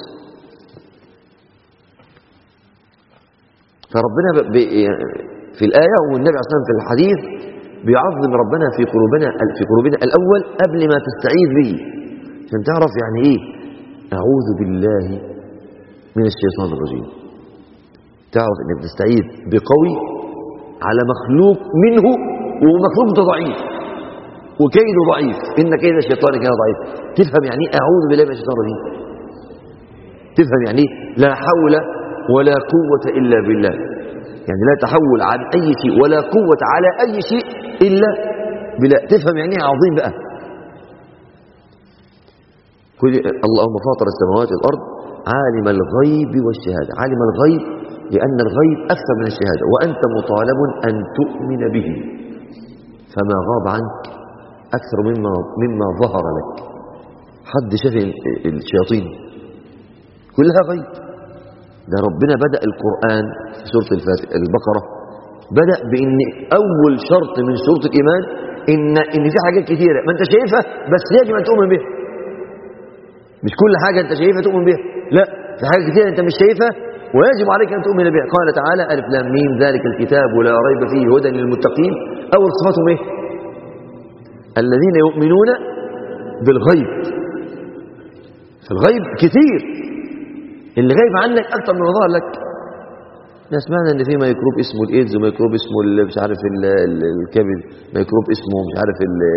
فربنا في الآية والنبي عليه الصلاة والسلام في الحديث بيعظم ربنا في قلوبنا الأول قبل ما تستعيذ به، عشان تعرف يعني ايه أعوذ بالله من الشيطان الرجيم. تعرف انك تستعيذ بقوي على مخلوق منه، ومخلوق ده ضعيف وكيده ضعيف، إن كيد الشيطان كان ضعيف. تفهم يعني ايه أعوذ بالله من الشيطان الرجيم؟ تفهم يعني ايه لا حول ولا قوة إلا بالله، يعني لا تحول عن أي شيء ولا قوة على أي شيء إلا بالله. تفهم يعني ايه عظيم بقى. اللهم فاطر السماوات والأرض عالم الغيب والشهادة. عالم الغيب لأن الغيب أكثر من الشهادة، وأنت مطالب أن تؤمن به، فما غاب عنك أكثر مما ظهر لك. حد شاف الشياطين؟ كلها غيب. ده ربنا بدأ القرآن في سورة البقرة بدأ بأن أول شرط من شروط الإيمان إن في حاجات كثيرة ما أنت شايفها بس يجب أن تؤمن بها. مش كل حاجة أنت شايفها تؤمن بها، لا، في حاجات كثيرة أنت مش شايفها ويجب عليك أن تؤمن بها. قال تعالى ألف لام ميم ذلك الكتاب لا ريب فيه هدى للمتقين. أول صفاتهم إيه؟ الذين يؤمنون بالغيب. فالغيب كثير، اللي غايب عنك أكثر من ظهر لك. احنا سمعنا ان في ميكروب اسمه الايدز، وميكروب اسمه مش عارف الكبد، ميكروب اسمه مش عارف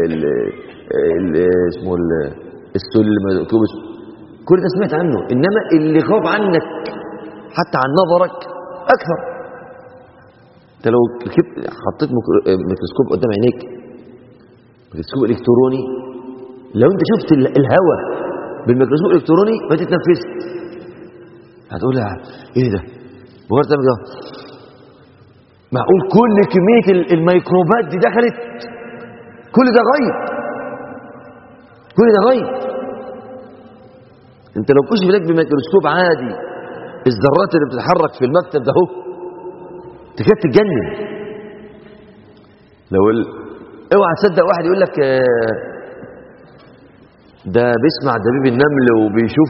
اسمه السل، ميكروب اسمه، كل ده سمعت عنه. انما اللي غاب عنك حتى عن نظرك اكثر. انت لو حطيت ميكروسكوب قدام عينيك، ميكروسكوب الكتروني، لو انت شفت الهواء بالميكروسكوب الالكتروني ما تتنفسش. هتقول ايه ده؟ بغير تعمل كده، معقول كل كمية الميكروبات دي دخلت؟ كل ده غيب، كل ده غيب. انت لو كشف لك بميكروسكوب عادي الذرات اللي بتتحرك في المكتب ده اهو تكاد تتجنن. لو اوعى تصدق واحد يقول لك ده بيسمع دبيب النمل وبيشوف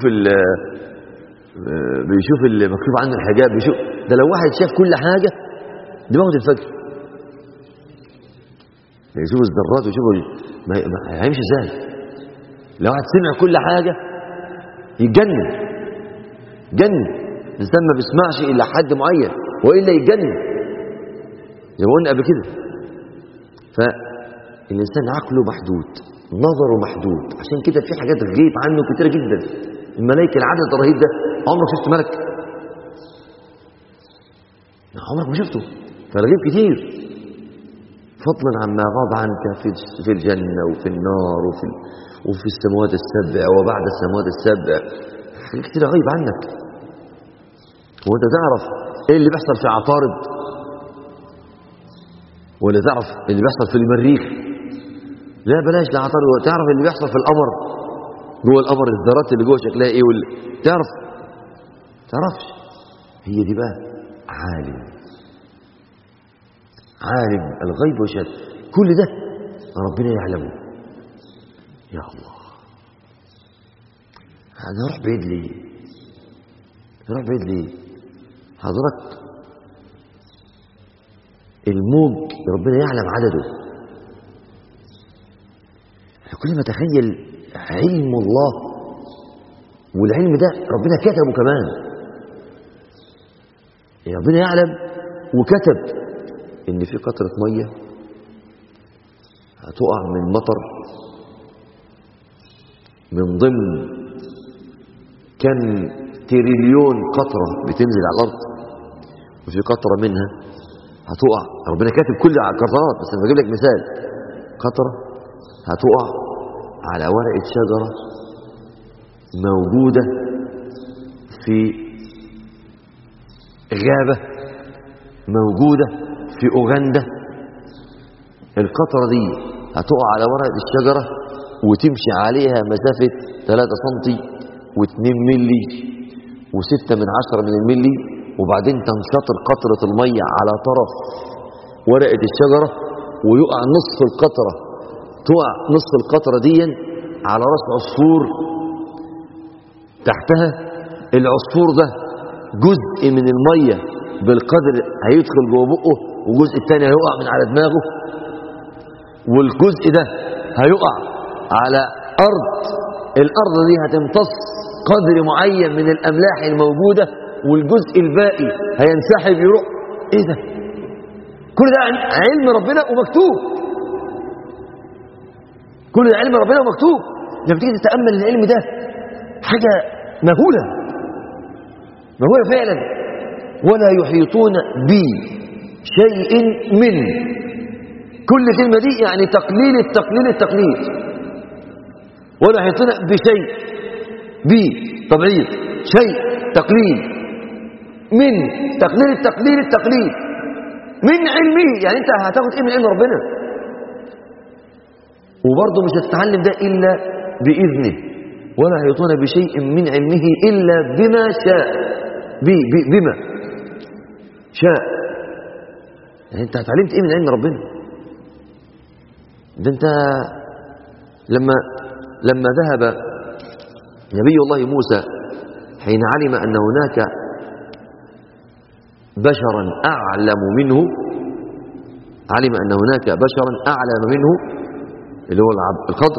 اللي مكتوب عنه الحجاب، بيشوف. ده لو واحد شاف كل حاجة دماغه الفجر، يشوف الذرات ويشوف هيمشي ازاي. لو واحد سمع كل حاجة يتجنن، جنن. الإنسان ما بيسمعش إلا حد معين وإلا يتجنن زي ما قلنا قبل كده. فالإنسان عقله محدود، نظره محدود، عشان كده في حاجات غيب عنه كتيرة جدا. الملائكة العدد الرهيب ده، عمرك شفت ملك؟ عمرك ما شفته. فالغيب كتير، فضلا عما غاب عنك في الجنة وفي النار وفي السماوات السبع وبعد السماوات السبع. حاجات كتير غيب عنك. وانت تعرف ايه اللي بيحصل في عطارد؟ ولا تعرف اللي بيحصل في المريخ؟ لا بلاش، لا عطارد. تعرف اللي بيحصل في القمر، جوه القمر الذرات اللي جوه شكلها ايه تعرف؟ تعرفش. هي دي بقى عالم الغيب والشهادة، كل ده ربنا يعلمه. يا الله، هنروح بعيد ليه؟ حضرتك الموج ربنا يعلم عدده. كل ما تخيل علم الله، والعلم ده ربنا كتبه كمان. ربنا يعلم وكتب ان في قطرة مية هتقع من مطر من ضمن كم تريليون قطرة بتنزل على الأرض، وفي قطرة منها هتقع. ربنا كاتب كل القطرات، بس انا بجيب لك مثال. قطرة هتقع على ورقة شجرة موجودة في غابة موجودة في أوغندا. القطرة دي هتقع على ورقة الشجرة وتمشي عليها مسافة 3 سنتي و2 ملي و6 من 10 من الملي، وبعدين تنشطر قطرة المية على طرف ورقة الشجرة ويقع نصف القطرة، تقع نصف القطرة دي على راس عصفور تحتها. العصفور ده جزء من المية بالقدر هيدخل جوه بقه، والجزء الثاني هيقع من على دماغه، والجزء ده هيقع على أرض. الأرض دي هتمتص قدر معين من الأملاح الموجودة، والجزء الباقي هينسحب يروح. ايه ده؟ كل ده علم ربنا ومكتوب. كل ده علم ربنا ومكتوب. لما تيجي تتأمل العلم ده حاجة مهولة فعلا. ولا يحيطون بشيء من، كل كلمة دي يعني تقليل. ولا يحيطون بشيء بتبعيض، شيء تقليل من تقليل من علمه. يعني انت هتاخد ايه من علم ربنا؟ وبرضه مش هتتعلم ده الا باذنه. ولا يحيطون بشيء من علمه الا بما شاء. بما شاء. يعني انت اتعلمت ايه من علم ربنا؟ ده انت لما ذهب نبي الله موسى حين علم ان هناك بشرا اعلم منه، اللي هو الخضر،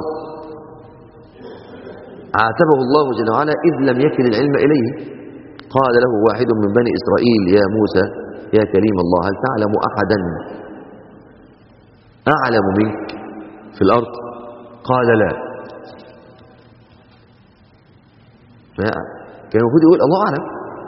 عاتبه الله جل وعلا إذ لم يكن العلم إليه. قال له واحد من بني إسرائيل: يا موسى يا كريم الله، هل تعلم أحدا أعلم منك في الأرض؟ قال لا. كان المفروض يقول الله أعلم.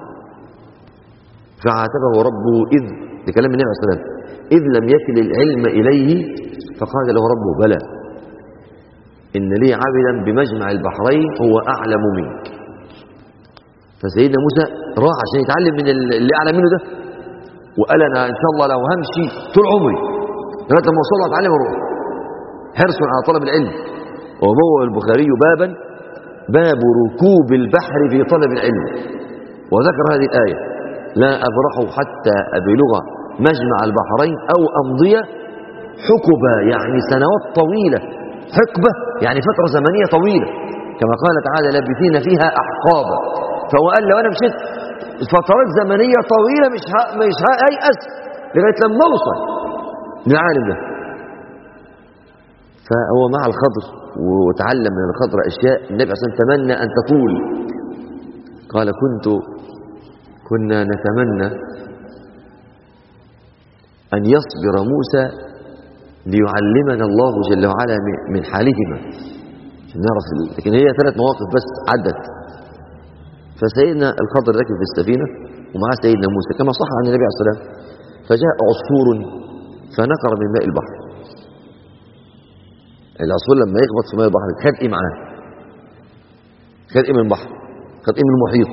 فعاتبه ربه لكلام النبي عليه الصلاة والسلام: إذ لم يكن العلم إليه. فقال له ربه: بلى، إن لي عبدا بمجمع البحرين هو أعلم منك. فسيدنا موسى راح عشان يتعلم من اللي أعلم منه ده، وقال أنا إن شاء الله لو همشي طول عمري لغاية لما أوصل أتعلم أروح. حرص على طلب العلم. وبوأ البخاري باب ركوب البحر في طلب العلم، وذكر هذه الآية: لا أبرح حتى أبلغ مجمع البحرين أو أمضي حقبة، يعني سنوات طويلة. حقبة يعني فترة زمنية طويلة، كما قال تعالى: لابثين فيها أحقابا. فهو قال لو أنا مشيت فترات زمنية طويلة مش هيأس لغاية لما أوصل للعالم ده. فهو مع الخضر وتعلم من الخضر أشياء. النبي عليه الصلاة والسلام تمنى أن تطول. قال: كنا نتمنى أن يصبر موسى ليعلمنا الله جل وعلا من حالهما، عشان نعرف. لكن هي 3 مواقف بس عدت. فسيدنا الخضر ركب في السفينة ومعه سيدنا موسى كما صح عن النبي عليه الصلاة والسلام. فجاء عصفور فنقر من ماء البحر. العصفور لما يخبط في ماء البحر خد ايه معاه؟ خد ايه من البحر؟ خد ايه من المحيط؟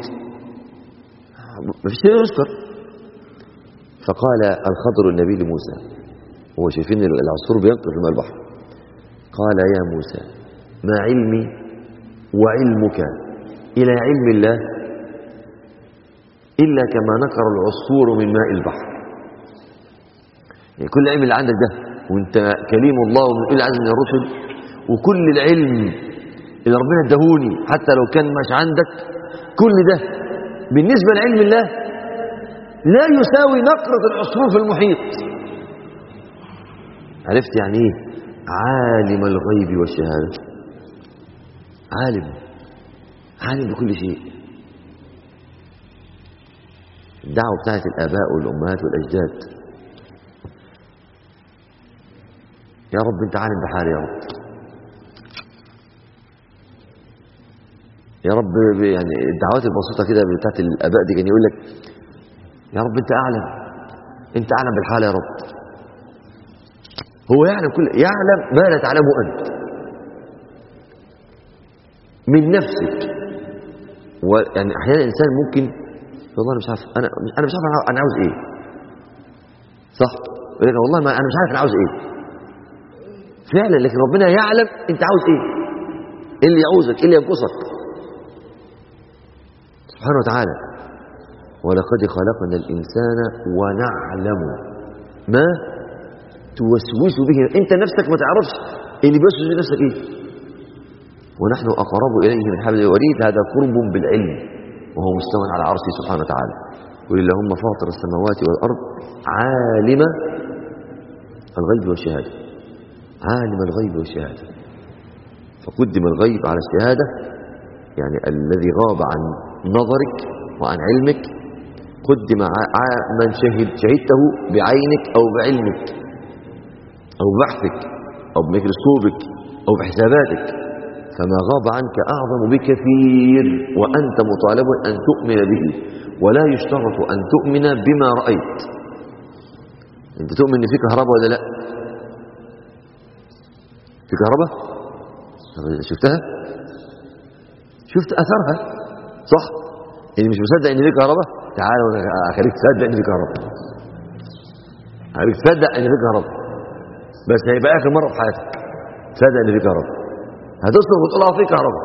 مفيش شيء يذكر. فقال الخضر النبي لموسى: هو شايفين العصفور بينقذ في ماء البحر. قال يا موسى ما علمي وعلمك إلى علم الله إلا كما نقر العصفور من ماء البحر. يعني كل العلم اللي عندك ده وانت كليم الله ومن أولي العزم من الرسل، وكل العلم اللي ربنا اداهوني حتى لو كان مش عندك، كل ده بالنسبة لعلم الله لا يساوي نقرة العصفور في المحيط. عرفت يعني ايه عالم الغيب والشهادة؟ عالم بكل شيء. الدعوة بتاعت الآباء والأمهات والأجداد، يا رب انت عالم بحالي يا رب، يا رب. يعني الدعوات البسيطة كده بتاعت الآباء دي كان يقول لك يا رب انت اعلم بالحال يا رب. هو يعلم ما لا تعلمه انت من نفسك. ويعني احيانا الانسان ممكن والله انا مش عارف، انا مش عارف انا عاوز ايه، صح؟ يقول لك والله ما انا مش عارف انا عاوز ايه فعلا، لكن ربنا يعلم انت عاوز ايه اللي يعوزك، اللي ينقصك سبحانه وتعالى. ولقد خلقنا الإنسان ونعلم ما توسوس به. انت نفسك ما تعرفش اللي بيوسوس به نفسك ايه. ونحن أقرب إليه من حبل الوريد. هذا قرب بالعلم وهو مستوى على عرشه سبحانه وتعالى. قل اللهم فاطر السماوات والأرض عالم الغيب والشهادة. عالم الغيب والشهادة، فقدم الغيب على الشهادة، يعني الذي غاب عن نظرك وعن علمك قدم من شهدته بعينك أو بعلمك أو ببحثك أو بميكروسكوبك أو بحساباتك. فما غاب عنك أعظم بكثير، وأنت مطالب أن تؤمن به، ولا يشترط أن تؤمن بما رأيت. أنت تؤمن إن في كهرباء ولا لا؟ في كهرباء شفتها؟ شفت أثرها صح؟ اللي مش مصدق إن في كهرباء تعال أخليك تصدق إن في كهرباء، أخليك تصدق إن في كهرباء، بس هيبقى آخر مرة في حياتك تصدق إن في كهرباء. هتصرخ وتقول في كهرباء،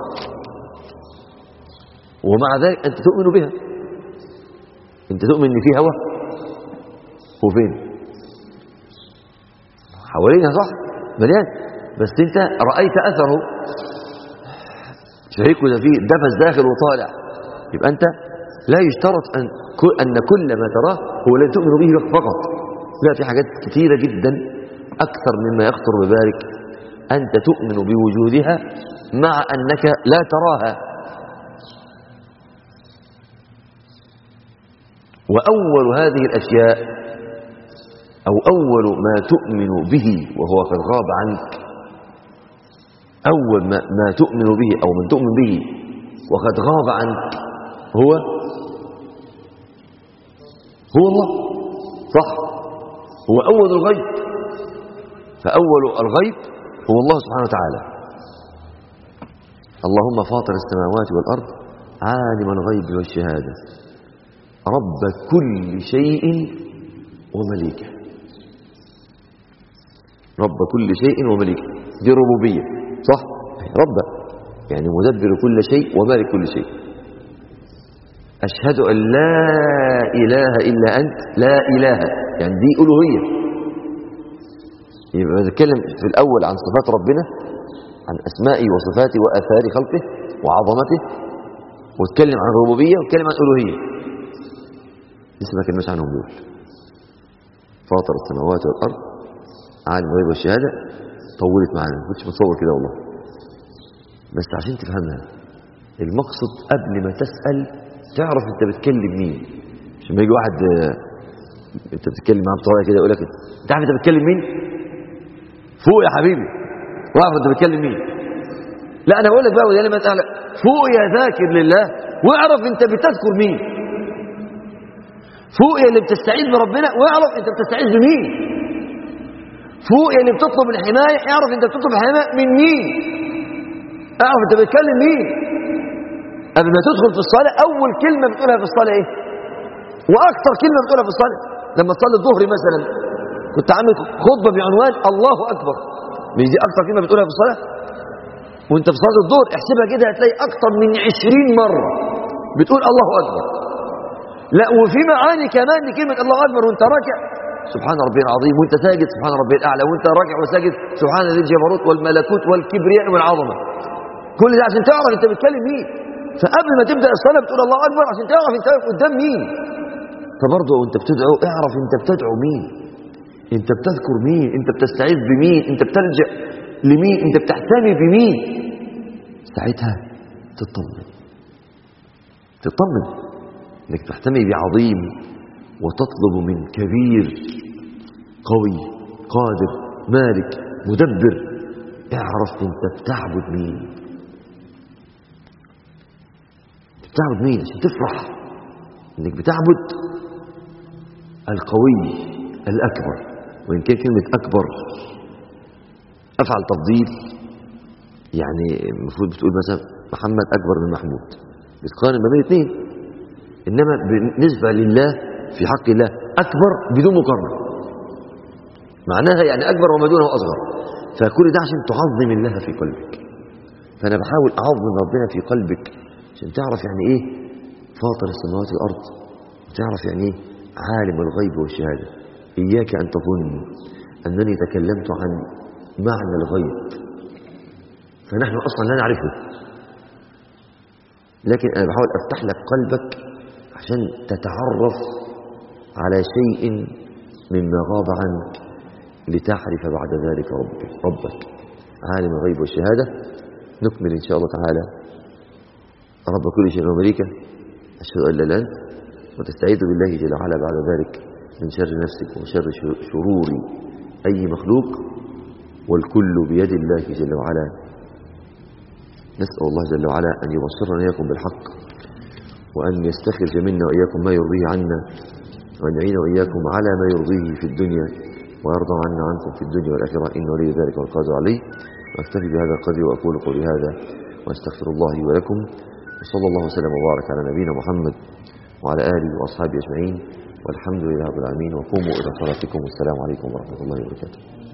ومع ذلك أنت تؤمن بها. أنت تؤمن إن في هواء وفين؟ حوالينها صح؟ مليان، بس أنت رأيت أثره، شهيك ده فيه دفس داخل وطالع. يبقى أنت لا يشترط أن كل ما تراه هو لا تؤمن به فقط، لا، في حاجات كثيرة جدا أكثر مما يخطر ببالك أنت تؤمن بوجودها مع أنك لا تراها. وأول هذه الأشياء أو أول ما تؤمن به وهو قد غاب عنك، أول ما تؤمن به أو من تؤمن به وقد غاب عنك هو الله، صح؟ هو أول الغيب، فأول الغيب هو الله سبحانه وتعالى. اللهم فاطر السماوات والأرض عالم الغيب والشهادة رب كل شيء ومليكه. رب كل شيء ومليكه، دي ربوبية صح؟ رب يعني مدبر كل شيء ومالك كل شيء. أشهد أن لا إله إلا أنت، لا إله يعني دي ألوهية. يبقى نتكلم في الأول عن صفات ربنا، عن أسمائه وصفاته وآثار خلقه وعظمته، واتكلم عن ربوبية واتكلم عن ألوهية. لسه ما كلمناش عنهم دول. فاطر السماوات والأرض عالم الغيب والشهادة طولت معانا، ما كنتش متصور كده والله، بس عشان تفهمها المقصد قبل ما تسأل تعرف انت بتكلم مين. مش لما يجي واحد انت بتتكلم معاه بطريقه كده يقول لك انت عارف انت بتكلم مين؟ فوق يا حبيبي واعرف انت بتكلم مين. لا انا بقول لك بقى ويا لما تعالى فوق يا ذاكر لله واعرف انت بتذكر مين. فوق يا اللي بتستعيذ بربنا واعرف انت بتستعيذ بمين. فوق يا اللي بتطلب الحمايه اعرف انت بتطلب الحمايه من مين. اعرف انت بتكلم مين. قبل ما تدخل في الصلاه اول كلمه بتقولها في الصلاه ايه؟ واكثر كلمه بتقولها في الصلاه لما تصلي الظهر مثلا كنت عامل خطبة بعنوان الله أكبر، مش دي أكتر كلمة بتقولها في الصلاة؟ وانت في صلاة الظهر احسبها كده هتلاقي أكتر من 20 مرة بتقول الله أكبر. لا وفي معاني كمان لكلمة الله أكبر، وانت راكع سبحان ربي العظيم، وانت ساجد سبحان ربي الأعلى، وانت راكع وساجد سبحان ذي الجبروت والملكوت والكبرياء والعظمة. كل ده عشان تعرف انت بتكلم مين. فقبل ما تبدأ الصلاة بتقول الله أكبر عشان تعرف انت واقف قدام مين. فبرضه وانت بتدعو اعرف انت بتدعو مين، انت بتذكر مين، انت بتستعيذ بمين، انت بتلجأ لمين، انت بتحتمي بمين. ساعتها تطمن انك تحتمي بعظيم وتطلب من كبير قوي قادر مالك مدبر. اعرف انت بتعبد مين، بتعبد مين عشان تفرح انك بتعبد القوي الأكبر. وإن كان كلمة أكبر أفعل تفضيل، يعني المفروض بتقول مثلا محمد أكبر من محمود، بتقارن ما بين الاثنين. إنما بالنسبة لله في حق الله أكبر بدون مقارنة، معناها يعني أكبر وما دونه أصغر. فكل ده عشان تعظم الله في قلبك. فأنا بحاول أعظم ربنا في قلبك عشان تعرف يعني إيه فاطر السماوات والأرض، وتعرف يعني إيه عالم الغيب والشهادة. إياك أن تظن أنني تكلمت عن معنى الغيب، فنحن أصلا لا نعرفه، لكن أنا بحاول أفتح لك قلبك عشان تتعرف على شيء مما غاب عنك لتعرف بعد ذلك ربك عالم الغيب والشهادة. نكمل إن شاء الله تعالى رب كل شيء ومليكه، أشهد أن لا إله إلا أنت، وتستعيذ بالله جل وعلا بعد ذلك من شر نفسك وشر شرور أي مخلوق، والكل بيد الله جل وعلا. نسأل الله جل وعلا أن يبصرنا إياكم بالحق، وأن يستخرج منا وإياكم ما يرضيه عنا، وأن يعين وإياكم على ما يرضيه في الدنيا ويرضى عنا عنكم في الدنيا والآخرة، إن ولي ذلك والقادر عليه. وأكتفي بهذا القدر وأقول قولي هذا وأستغفر الله ولكم، وصلى الله وسلم وبارك على نبينا محمد وعلى آله وأصحابه أجمعين، والحمد لله رب العالمين. وقوموا إلى صلاتكم، والسلام عليكم ورحمة الله وبركاته.